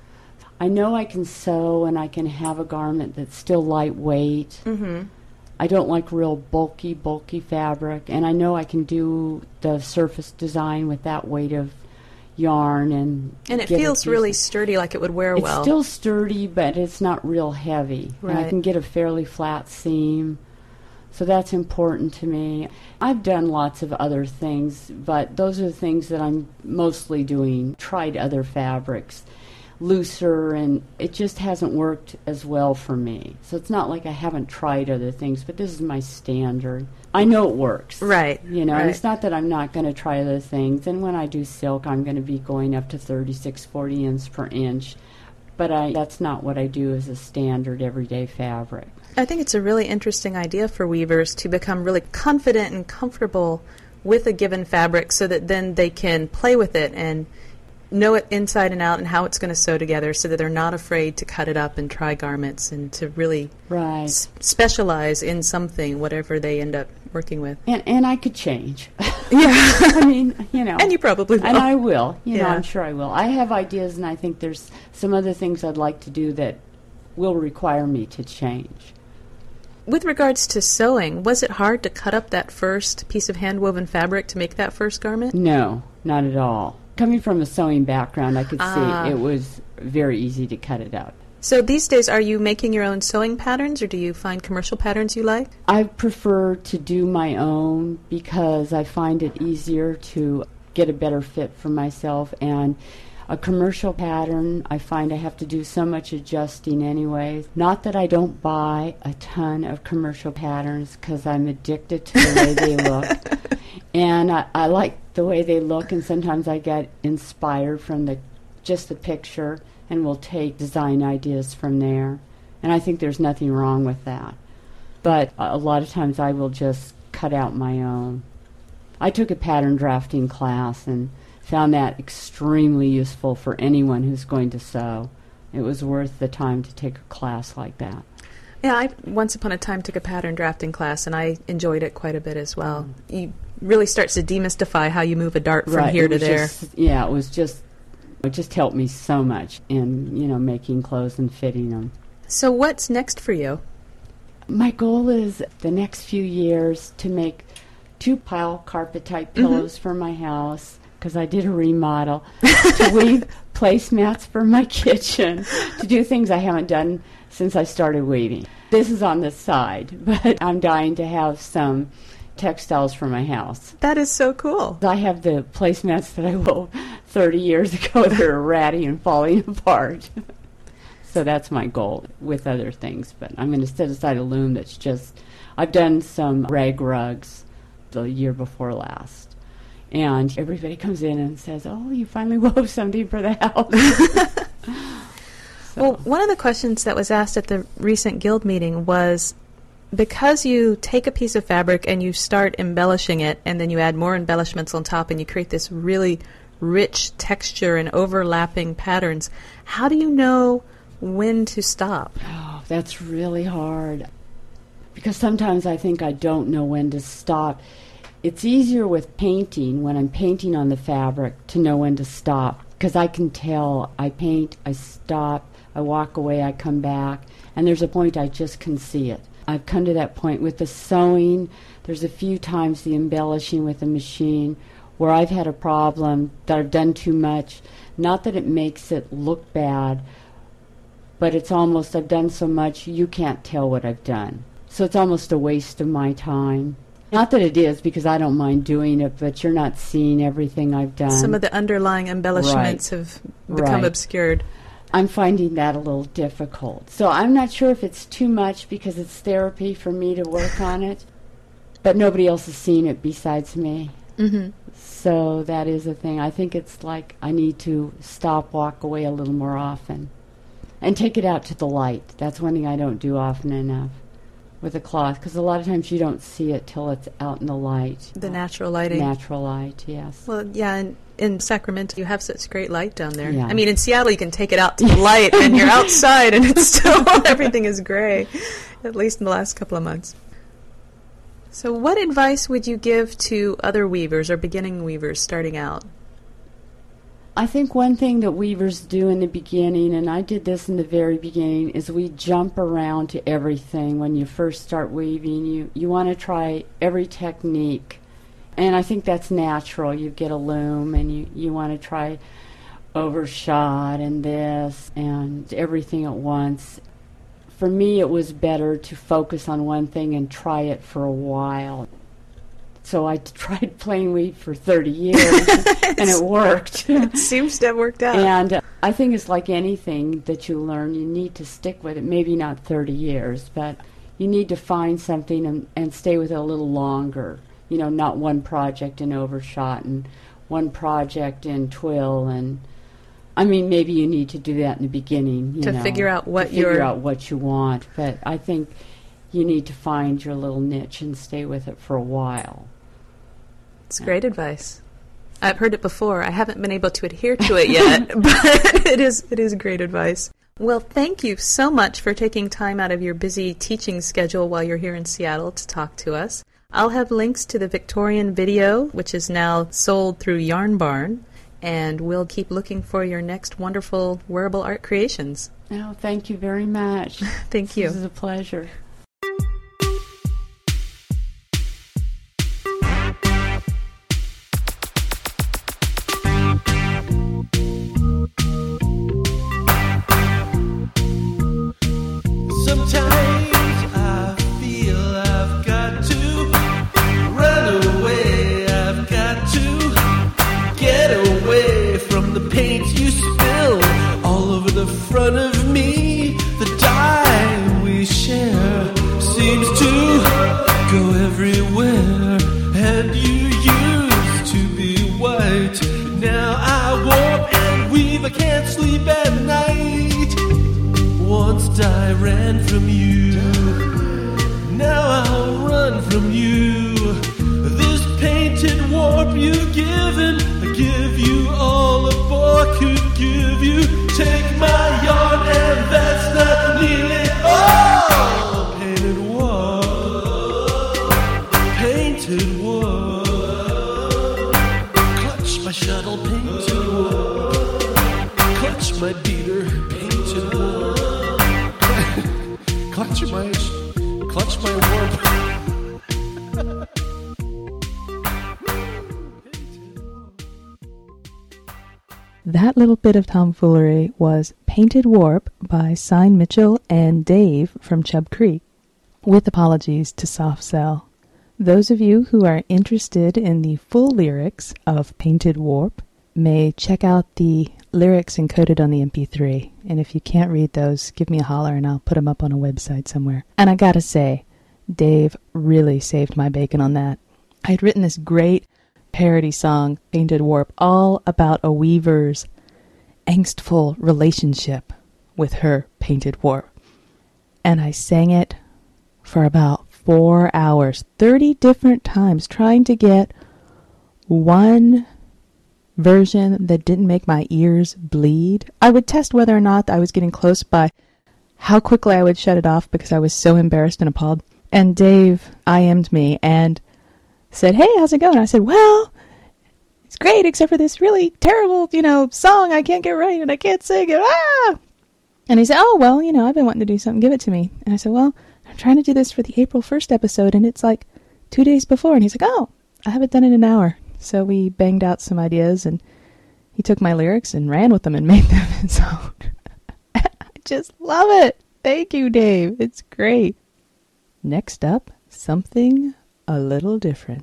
[SPEAKER 6] I know I can sew and I can have a garment that's still lightweight.
[SPEAKER 3] Mm-hmm.
[SPEAKER 6] I don't like real bulky, bulky fabric, and I know I can do the surface design with that weight of yarn and
[SPEAKER 3] And it
[SPEAKER 6] get
[SPEAKER 3] feels
[SPEAKER 6] decent-
[SPEAKER 3] really sturdy, like it would wear
[SPEAKER 6] It's
[SPEAKER 3] well.
[SPEAKER 6] still sturdy, but it's not real heavy. And I
[SPEAKER 3] Right.
[SPEAKER 6] can get a fairly flat seam. So that's important to me. I've done lots of other things, but those are the things that I'm mostly doing. Tried other fabrics, looser, and it just hasn't worked as well for me. So it's not like I haven't tried other things, but this is my standard. I know it works.
[SPEAKER 3] Right,
[SPEAKER 6] You know, and
[SPEAKER 3] right.
[SPEAKER 6] it's not that I'm not going to try other things. And when I do silk, I'm going to be going up to thirty-six, forty ends per inch. But I, that's not what I do as a standard everyday fabric.
[SPEAKER 3] I think it's a really interesting idea for weavers to become really confident and comfortable with a given fabric so that then they can play with it and know it inside and out and how it's going to sew together so that they're not afraid to cut it up and try garments and to really
[SPEAKER 6] Right.
[SPEAKER 3] s- specialize in something, whatever they end up working with.
[SPEAKER 6] And and I could change.
[SPEAKER 3] Yeah.
[SPEAKER 6] I mean, you know.
[SPEAKER 3] And you probably will.
[SPEAKER 6] And I will. You know,
[SPEAKER 3] Yeah.
[SPEAKER 6] I'm sure I will. I have ideas, and I think there's some other things I'd like to do that will require me to change.
[SPEAKER 3] With regards to sewing, was it hard to cut up that first piece of hand-woven fabric to make that first garment?
[SPEAKER 6] No, not at all. Coming from a sewing background, I could
[SPEAKER 3] Ah.
[SPEAKER 6] see it was very easy to cut it out.
[SPEAKER 3] So these days, are you making your own sewing patterns, or do you find commercial patterns you like?
[SPEAKER 6] I prefer to do my own because I find it easier to get a better fit for myself. And a commercial pattern, I find I have to do so much adjusting anyways. Not that I don't buy a ton of commercial patterns because I'm addicted to the way they look. And I, I like the way they look, and sometimes I get inspired from the just the picture and will take design ideas from there. And I think there's nothing wrong with that. But a lot of times I will just cut out my own. I took a pattern drafting class and found that extremely useful for anyone who's going to sew. It was worth the time to take a class like that.
[SPEAKER 3] Yeah, I once upon a time took a pattern drafting class, and I enjoyed it quite a bit as well. You really starts to demystify how you move a dart from
[SPEAKER 6] Right,
[SPEAKER 3] here
[SPEAKER 6] it
[SPEAKER 3] to
[SPEAKER 6] was
[SPEAKER 3] there.
[SPEAKER 6] just- yeah, it was just, it just helped me so much in, you know, making clothes and fitting them.
[SPEAKER 3] So what's next for you?
[SPEAKER 6] My goal is the next few years to make two pile carpet type
[SPEAKER 3] Mm-hmm.
[SPEAKER 6] pillows for my house, because I did a remodel, to weave placemats for my kitchen, to do things I haven't done since I started weaving. This is on the side, but I'm dying to have some textiles for my house.
[SPEAKER 3] That is so cool.
[SPEAKER 6] I have the placemats that I wove thirty years ago that are ratty and falling apart. So that's my goal with other things. But I'm going to set aside a loom that's just, I've done some rag rugs the year before last. And everybody comes in and says, oh, you finally wove something for the house. So,
[SPEAKER 3] Well, one of the questions that was asked at the recent guild meeting was, because you take a piece of fabric and you start embellishing it, and then you add more embellishments on top, and you create this really rich texture and overlapping patterns, how do you know when to stop?
[SPEAKER 6] oh, that's really hard. Because sometimes I think I don't know when to stop. It's easier with painting, when I'm painting on the fabric, to know when to stop. Because I can tell, I paint, I stop, I walk away, I come back, and there's a point I just can see it. I've come to that point with the sewing. There's a few times the embellishing with the machine where I've had a problem that I've done too much. Not that it makes it look bad, but it's almost, I've done so much, you can't tell what I've done. So it's almost a waste of my time. Not that it is, because I don't mind doing it, but you're not seeing everything I've done.
[SPEAKER 3] Some of the underlying embellishments have become
[SPEAKER 6] Right.
[SPEAKER 3] obscured.
[SPEAKER 6] I'm finding that a little difficult. So I'm not sure if it's too much because it's therapy for me to work on it, but nobody else has seen it besides me.
[SPEAKER 3] Mm-hmm.
[SPEAKER 6] So that is a thing. I think it's like I need to stop, walk away a little more often, and take it out to the light. That's one thing I don't do often enough with a cloth, because a lot of times you don't see it till it's out in the light.
[SPEAKER 3] The natural lighting.
[SPEAKER 6] Natural light, yes.
[SPEAKER 3] Well, yeah, and in Sacramento, you have such great light down there.
[SPEAKER 6] Yeah.
[SPEAKER 3] I mean, in Seattle, you can take it out to the light, and you're outside, and it's still, everything is gray, at least in the last couple of months. So what advice would you give to other weavers or beginning weavers starting out?
[SPEAKER 6] I think one thing that weavers do in the beginning, and I did this in the very beginning, is we jump around to everything when you first start weaving. You, you want to try every technique. And I think that's natural. You get a loom and you, you want to try overshot and this and everything at once. For me, it was better to focus on one thing and try it for a while. So I tried plain weave for thirty years, and it worked.
[SPEAKER 3] It seems to have worked out.
[SPEAKER 6] And uh, I think it's like anything that you learn, you need to stick with it. Maybe not thirty years, but you need to find something and, and stay with it a little longer. You know, not one project in overshot and one project in twill. And I mean, maybe you need to do that in the beginning. You
[SPEAKER 3] To
[SPEAKER 6] know,
[SPEAKER 3] figure out what
[SPEAKER 6] to figure
[SPEAKER 3] you're-
[SPEAKER 6] out what you want. But I think you need to find your little niche and stay with it for a while.
[SPEAKER 3] It's great advice. I've heard it before. I haven't been able to adhere to it yet, but it is it is great advice. Well, thank you so much for taking time out of your busy teaching schedule while you're here in Seattle to talk to us. I'll have links to the Victorian video, which is now sold through Yarn Barn, and we'll keep looking for your next wonderful wearable art creations.
[SPEAKER 6] Oh, thank you very much.
[SPEAKER 3] Thank you.
[SPEAKER 6] This is a pleasure.
[SPEAKER 7] Sometimes I feel I've got to run away. I've got to get away from the paint you spill all over the front of me. The dye we share seems to go everywhere, and you used to be white. Now I warp and weave. I can't sleep at night. Once I ran from you, now I'll run from you. This painted warp you've given, I give you all a boy could give you. Take my yarn and that's not nearly all. Painted warp, painted warp. Clutch my shuttle, painted warp. Clutch my beater, painted warp. Clutch my, clutch my warp.
[SPEAKER 3] That little bit of tomfoolery was Painted Warp by Sign Mitchell and Dave from Chub Creek, with apologies to Soft Cell. Those of you who are interested in the full lyrics of Painted Warp may check out the lyrics encoded on the M P three. And if you can't read those, give me a holler and I'll put them up on a website somewhere. And I gotta say, Dave really saved my bacon on that. I had written this great parody song, Painted Warp, all about a weaver's angstful relationship with her painted warp. And I sang it for about four hours, thirty different times, trying to get one version that didn't make my ears bleed. I would test whether or not I was getting close by how quickly I would shut it off because I was so embarrassed and appalled. And Dave I M'd me and said, "Hey, how's it going?" I said, "Well, it's great except for this really terrible, you know, song I can't get right and I can't sing it. Ah!" And he said, "Oh, well, you know, I've been wanting to do something. Give it to me." And I said, "Well, I'm trying to do this for the April first episode and it's like two days before." And he's like, "Oh, I haven't done it in an hour." So we banged out some ideas and he took my lyrics and ran with them and made them his own. I just love it. Thank you, Dave. It's great. Next up, something a little different.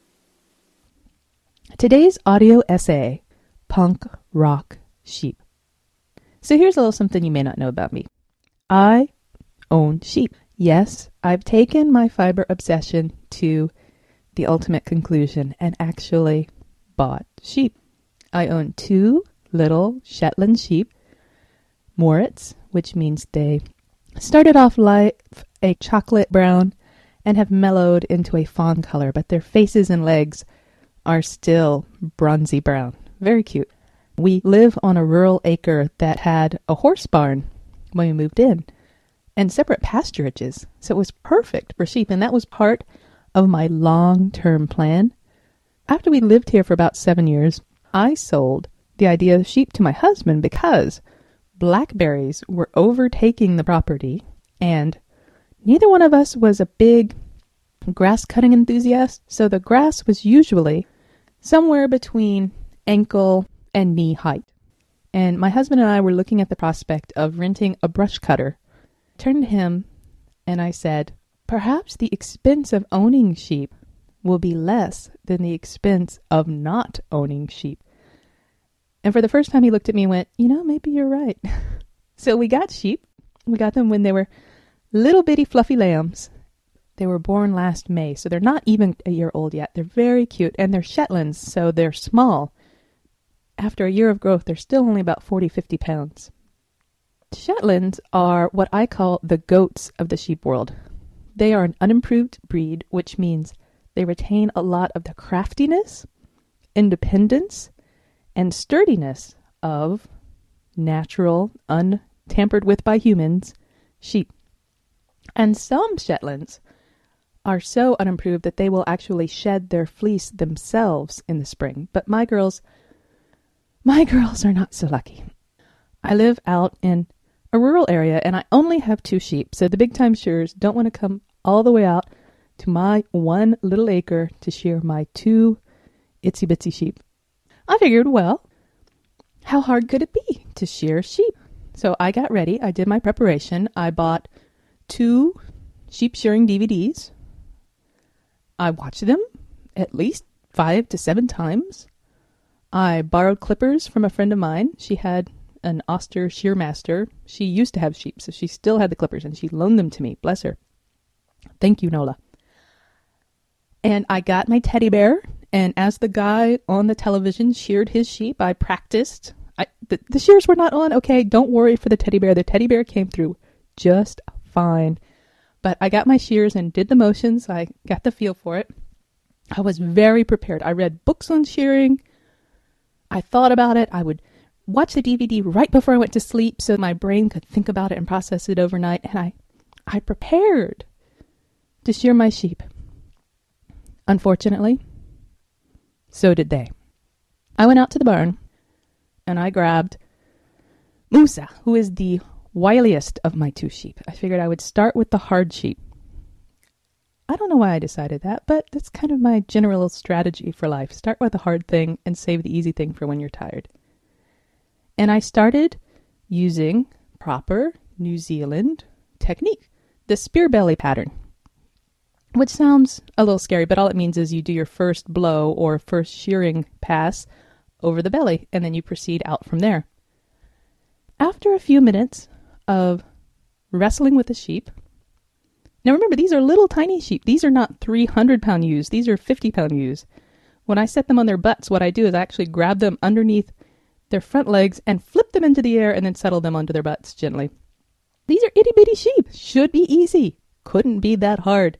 [SPEAKER 3] Today's audio essay, Punk Rock Sheep. So here's a little something you may not know about me. I own sheep. Yes, I've taken my fiber obsession to the ultimate conclusion and actually bought sheep. I own two little Shetland sheep, Moritz, which means they started off life a chocolate brown and have mellowed into a fawn color, but their faces and legs are still bronzy brown. Very cute. We live on a rural acre that had a horse barn when we moved in and separate pasturages, so it was perfect for sheep, and that was part of my long-term plan. After we lived here for about seven years, I sold the idea of sheep to my husband because blackberries were overtaking the property, and neither one of us was a big grass cutting enthusiast, so the grass was usually somewhere between ankle and knee height. And my husband and I were looking at the prospect of renting a brush cutter. I turned to him and I said, perhaps the expense of owning sheep will be less than the expense of not owning sheep. And for the first time he looked at me and went, you know, maybe you're right. So we got sheep. We got them when they were little bitty fluffy lambs. They were born last May, so they're not even a year old yet. They're very cute, and they're Shetlands, so they're small. After a year of growth, they're still only about forty, fifty pounds. Shetlands are what I call the goats of the sheep world. They are an unimproved breed, which means they retain a lot of the craftiness, independence, and sturdiness of natural, untampered with by humans, sheep. And some Shetlands are so unimproved that they will actually shed their fleece themselves in the spring. But my girls, my girls are not so lucky. I live out in a rural area and I only have two sheep, so the big time shearers don't want to come all the way out to my one little acre to shear my two itsy bitsy sheep. I figured, well, how hard could it be to shear sheep? So I got ready. I did my preparation. I bought two sheep shearing D V Ds. I watched them at least five to seven times. I borrowed clippers from a friend of mine. She had an Oster Shearmaster. She used to have sheep, so she still had the clippers, and she loaned them to me. Bless her. Thank you, Nola. And I got my teddy bear, and as the guy on the television sheared his sheep, I practiced. I, the, the shears were not on. Okay, don't worry for the teddy bear. The teddy bear came through just fine. But I got my shears and did the motions. I got the feel for it. I was very prepared. I read books on shearing. I thought about it. I would watch the D V D right before I went to sleep so my brain could think about it and process it overnight. And I, I prepared to shear my sheep. Unfortunately, so did they. I went out to the barn and I grabbed Musa, who is the wiliest of my two sheep. I figured I would start with the hard sheep. I don't know why I decided that, but that's kind of my general strategy for life. Start with the hard thing and save the easy thing for when you're tired. And I started using proper New Zealand technique, the spear belly pattern, which sounds a little scary, but all it means is you do your first blow or first shearing pass over the belly, and then you proceed out from there. After a few minutes of wrestling with the sheep, now remember, these are little tiny sheep. These are not three hundred pound ewes. These are fifty pound ewes. When I set them on their butts, what I do is I actually grab them underneath their front legs and flip them into the air and then settle them onto their butts gently. These are itty bitty sheep. Should be easy. Couldn't be that hard.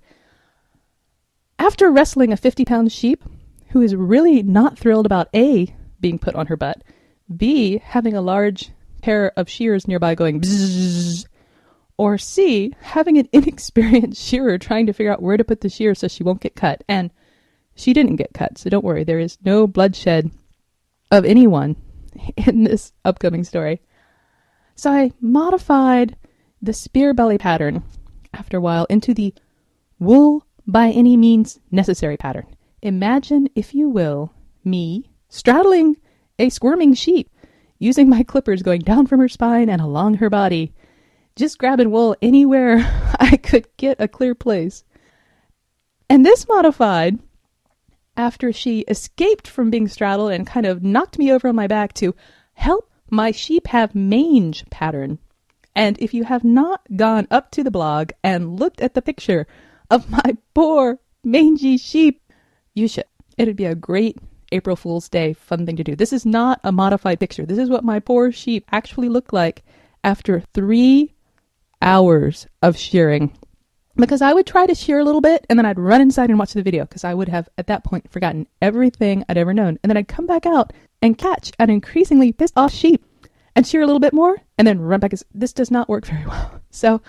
[SPEAKER 3] After wrestling a fifty pound sheep, who is really not thrilled about A, being put on her butt, B, having a large pair of shears nearby going bzzz, or C, having an inexperienced shearer trying to figure out where to put the shears so she won't get cut. And she didn't get cut, so don't worry. There is no bloodshed of anyone in this upcoming story. So I modified the spear belly pattern after a while into the wool by any means necessary pattern. Imagine, if you will, me straddling a squirming sheep, using my clippers going down from her spine and along her body, just grabbing wool anywhere I could get a clear place. And this modified after she escaped from being straddled and kind of knocked me over on my back to help my sheep have mange pattern. And if you have not gone up to the blog and looked at the picture of my poor mangy sheep, you should. It'd be a great April Fool's Day fun thing to do. This is not a modified picture. This is what my poor sheep actually looked like after three hours of shearing. Because I would try to shear a little bit and then I'd run inside and watch the video because I would have at that point forgotten everything I'd ever known. And then I'd come back out and catch an increasingly pissed off sheep and shear a little bit more and then run back. This does not work very well. So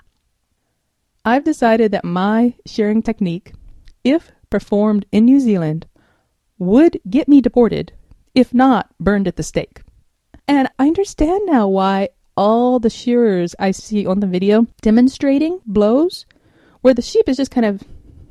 [SPEAKER 3] I've decided that my shearing technique, if performed in New Zealand, would get me deported, if not burned at the stake. And I understand now why all the shearers I see on the video demonstrating blows where the sheep is just kind of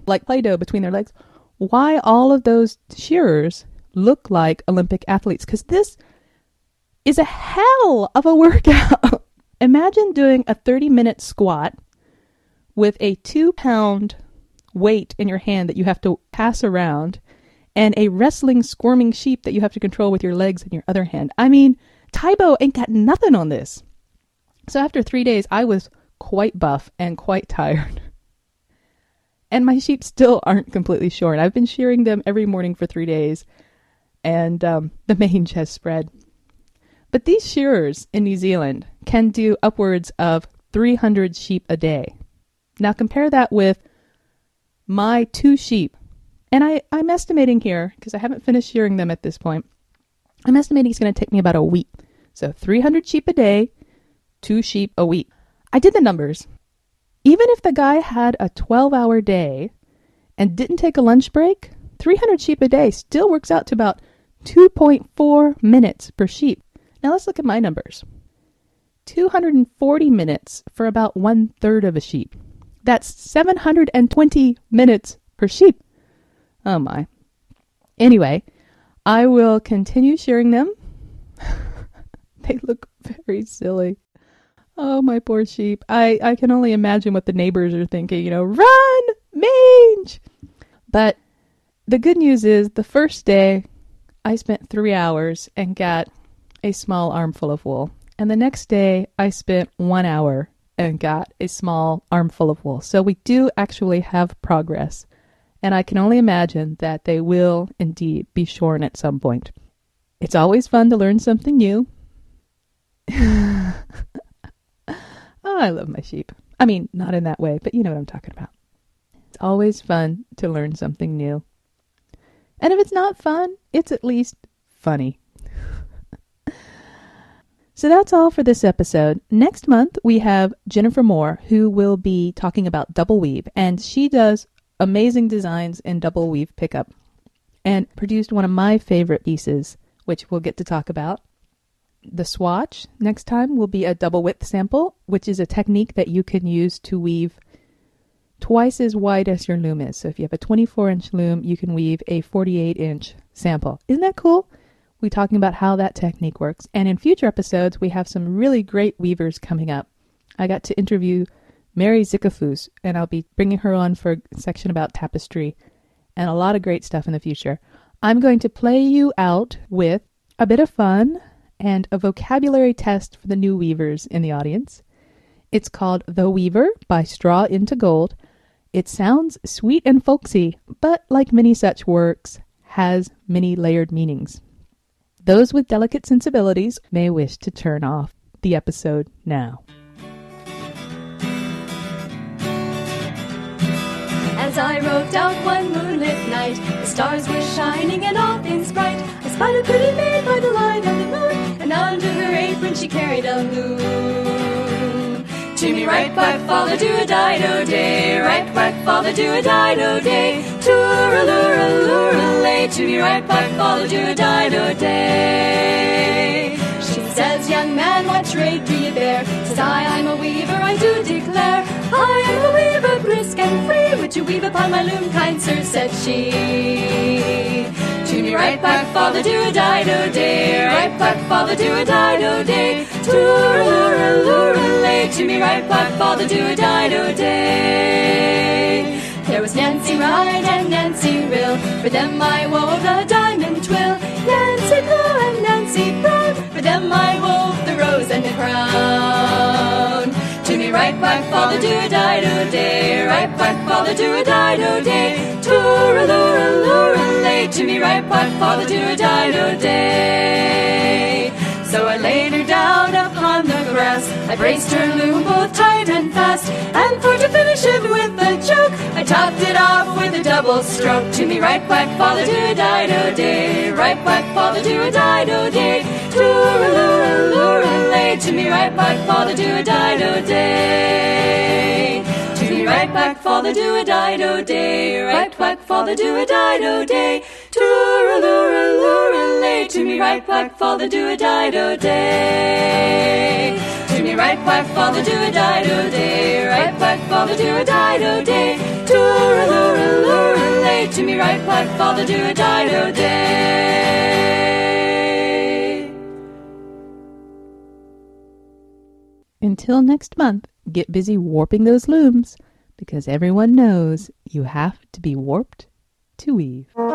[SPEAKER 3] like Play-Doh between their legs, why all of those shearers look like Olympic athletes. Because this is a hell of a workout. Imagine doing a thirty-minute squat with a two-pound weight in your hand that you have to pass around and a wrestling, squirming sheep that you have to control with your legs in your other hand. I mean, Taibo ain't got nothing on this. So after three days, I was quite buff and quite tired. And my sheep still aren't completely shorn. I've been shearing them every morning for three days, and um, the mange has spread. But these shearers in New Zealand can do upwards of three hundred sheep a day. Now compare that with my two sheep. And I, I'm estimating here, because I haven't finished shearing them at this point, I'm estimating it's going to take me about a week. So three hundred sheep a day, two sheep a week. I did the numbers. Even if the guy had a twelve-hour day and didn't take a lunch break, three hundred sheep a day still works out to about two point four minutes per sheep. Now let's look at my numbers. two hundred forty minutes for about one-third of a sheep. That's seven hundred twenty minutes per sheep. Oh my. Anyway, I will continue shearing them. They look very silly. Oh, my poor sheep. I, I can only imagine what the neighbors are thinking, you know, run, mange! But the good news is the first day I spent three hours and got a small armful of wool. And the next day I spent one hour and got a small armful of wool. So we do actually have progress. And I can only imagine that they will indeed be shorn at some point. It's always fun to learn something new. Oh, I love my sheep. I mean, not in that way, but you know what I'm talking about. It's always fun to learn something new. And if it's not fun, it's at least funny. So that's all for this episode. Next month, we have Jennifer Moore, who will be talking about double weave. And she does amazing designs in double weave pickup and produced one of my favorite pieces, which we'll get to talk about. The swatch next time will be a double width sample, which is a technique that you can use to weave twice as wide as your loom is. So if you have a twenty-four inch loom, you can weave a forty-eight inch sample. Isn't that cool? We're talking about how that technique works. And in future episodes, we have some really great weavers coming up. I got to interview Mary Zickafoos, and I'll be bringing her on for a section about tapestry and a lot of great stuff in the future. I'm going to play you out with a bit of fun and a vocabulary test for the new weavers in the audience. It's called The Weaver by Straw into Gold. It sounds sweet and folksy, but like many such works, has many layered meanings. Those with delicate sensibilities may wish to turn off the episode now.
[SPEAKER 5] As I rode down one moonlit night, the stars were shining and all things bright. I spied a pretty maid by the light of the moon, and under her apron she carried a loom. To me right back, father, do a dido day. Right back, father, do a dido day. Tooraloo, loo, lay. To me right back, father, do a dido day. She says, young man, what trade do you bear? Says I, I'm a weaver, I do declare. I am a weaver, brisk and free. Would you weave upon my loom, kind sir, said she. To me right back, father, do a dido day. Right back, father, do a dido day. Tooraloo, lay. To me right back, father, do a dido day. There was Nancy Ride and Nancy Rill, for them I wove the diamond twill. Nancy Blue and Nancy Brown, for them I wove the rose and the crown. To me right back, father, do a dido day. Right back, father, do a dido day. Tooraloo, lay. To me right back, father, do a dido day. So I laid her down upon the grass, I braced her loom both tight and fast, and for to finish it with a joke, I topped it off with a double stroke. To me right back, father, do a dido day. Right back, father, do a dido day. Tooraloo, lay. To me right back, father, do a dido day. To me right back, father, do a dido day. Right back, father, do a dido day. Tooraloo, lay. To me right back, father, do a dido day. To me right back, father, do a dido day. Right back, father, do a dido day. Tooraloo, day. To me right, black father, do a dido day.
[SPEAKER 3] Until next month, get busy warping those looms, because everyone knows you have to be warped to weave.